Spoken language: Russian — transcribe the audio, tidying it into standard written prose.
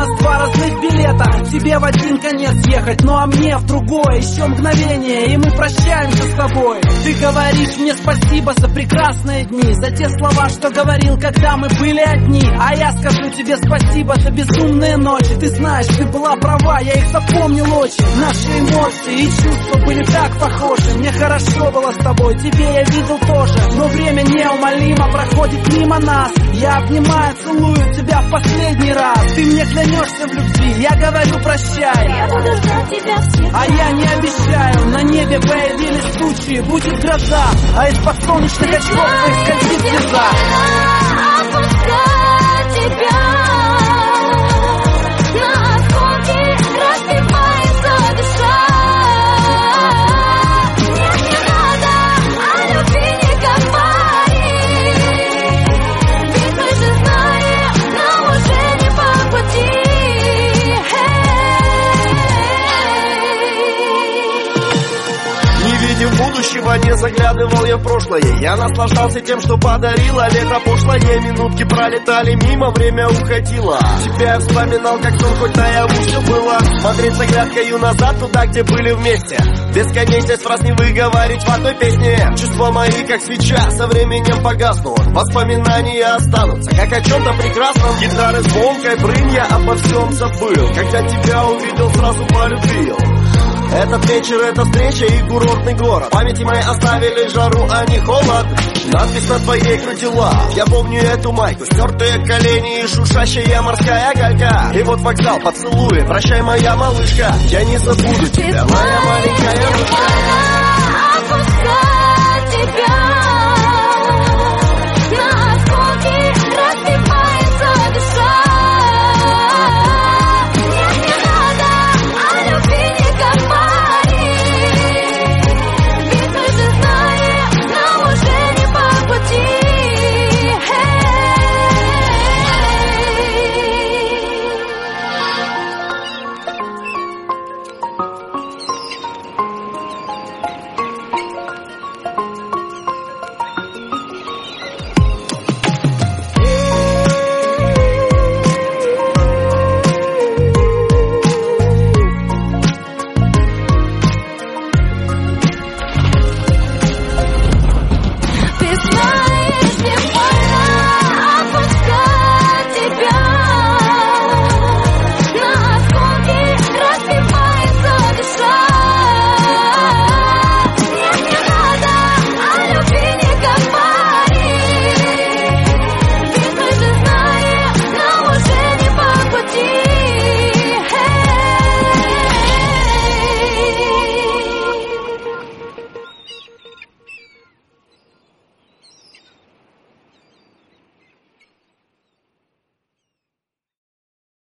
нас два разных билета. Тебе в один конец ехать, ну а мне в другое. Еще мгновение, и мы прощаемся с тобой. Ты говоришь мне спасибо за прекрасные дни, за те слова, что говорил, когда мы были одни. А я скажу тебе спасибо за безумные ночи. Ты знаешь, ты была права, я их запомнил очень. Наши эмоции и чувства были так похожи. Мне хорошо было с тобой, тебе я видел тоже. Но время неумолимо проходит мимо нас. Я обнимаю, целую тебя в последний раз. Ты мне клянешься в любви, я говорю прощай. Я буду ждать тебя всегда. А я не обещаю, на небе появились тучи, будет гроза, а из-под солнечных очков твоих скользит слеза. Отпускать тебя на осколки, разбивается душа. Нет, не надо о любви не говори, ведь мы же знаем, нам уже не по пути. Не видев будущего, не заглядывал я в прошлое. Я наслаждался тем, что подарило лето пошлое. Минутки пролетали мимо, время уходило. Тебя я вспоминал, как сон, хоть наяву все было. Смотреть с оглядкою назад, туда, где были вместе. Бесконечность фраз не выговорить в одной песне. Чувства мои, как свеча, со временем погаснут. Воспоминания останутся, как о чем-то прекрасном. Гитары звонкой, брынь, я обо всем забыл. Когда тебя увидел, сразу полюбил. Этот вечер, эта встреча и курортный город. В памяти моей оставили жару, а не холод. Надпись на твоей груди love. Я помню эту майку, стертые колени и шуршащая морская галька. И вот вокзал, поцелуй, прощай, моя малышка. Я не забуду тебя, моя маленькая ручка. Отпускать тебя